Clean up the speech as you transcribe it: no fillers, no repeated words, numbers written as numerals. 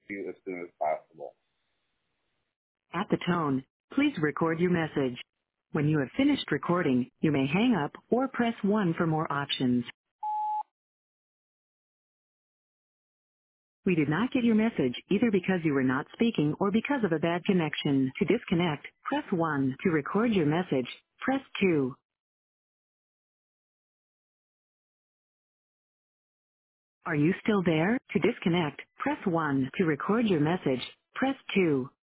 you as soon as possible. At the tone, please record your message. When you have finished recording, you may hang up or press 1 for more options. We did not get your message either because you were not speaking or because of a bad connection. To disconnect, press 1. To record your message, press 2. Are you still there? To disconnect, press 1. To record your message, press 2.